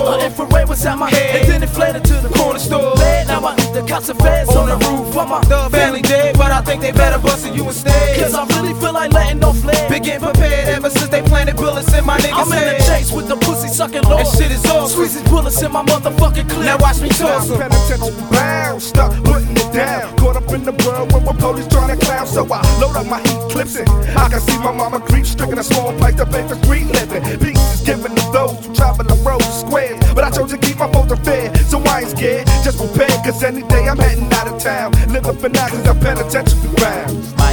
door. Infrared was at my head, and then it fled into the corner store. Now I the cops and feds on the roof. I'm the family dead, but I think they better bustin' you instead. Cause I really feel like letting off lead. Been getting prepared ever since they planted bullets in my niggas' head. I'm in the chase with the pussy sucking low. That shit is awesome. Squeeze these bullets in my motherfucking clip. Now watch me toss them. Penitentiary bound, stuck putting it down. Caught up in the world when we're police trying to clown. So I load up my heat clips it. I can see my mama grief stricken, a small place to pay for street living. Peace is given to those who travel the roads and squares. But I chose to keep my folks fair, so I ain't scared. Just prepared, cause any day I'm heading out of town. Living for now cause I'm penitentiary bound.